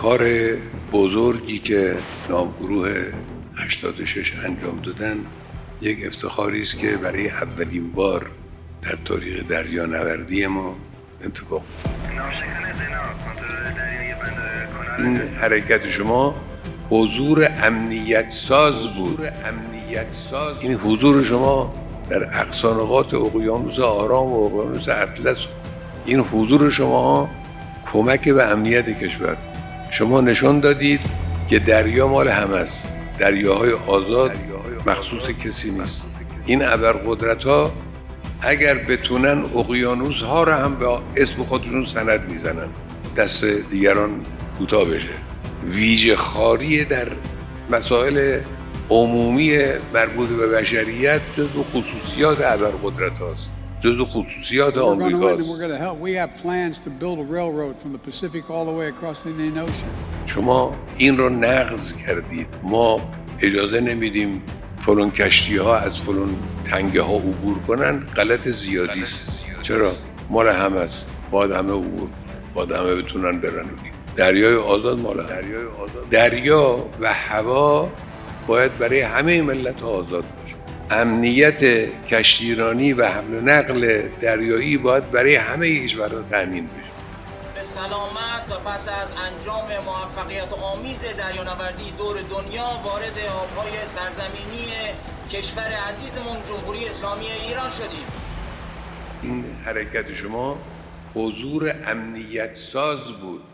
کار بزرگی که ناوگروه 86 انجام دادن یک افتخاری است که برای اولین بار در تاریخ دریانوردی ما اتفاق این حرکت شما حضور امنیت ساز بود. این حضور شما در اقصا نقاط اقیانوس آرام و اقیانوس اطلس، این حضور شما کمک به امنیت کشور. شما نشان دادید که دریا مال همه است، دریاهای آزاد مخصوص کسی نیست. این ابرقدرت‌ها اگر بتونن اقیانوس ها را هم به اسم خودشون سند میزنن، دست دیگران کوتاه بشه. ویژه خاری در مسائل عمومی مربوط به بشریت جزو خصوصیات ابرقدرت هاست، جزو خصوصیات آمریکاست. شما این رو نقض کردید. ما اجازه نمیدیم فلان کشتی ها از فلان تنگه ها عبور کنن. غلط زیادی است. چرا؟ مال همه است. باید همه عبور، باید همه بتونن برن. دریای آزاد مال همه. دریا و هوا باید برای همه ملت آزاد باشه. امنیت کشتیرانی و حمل و نقل دریایی باید برای همه کشورها تامین بشه. به سلامت و پس از انجام موفقیت آمیز دریانوردی دور دنیا وارد آبهای سرزمینی کشور عزیزمون جمهوری اسلامی ایران شدیم. این حرکت شما حضور امنیت ساز بود.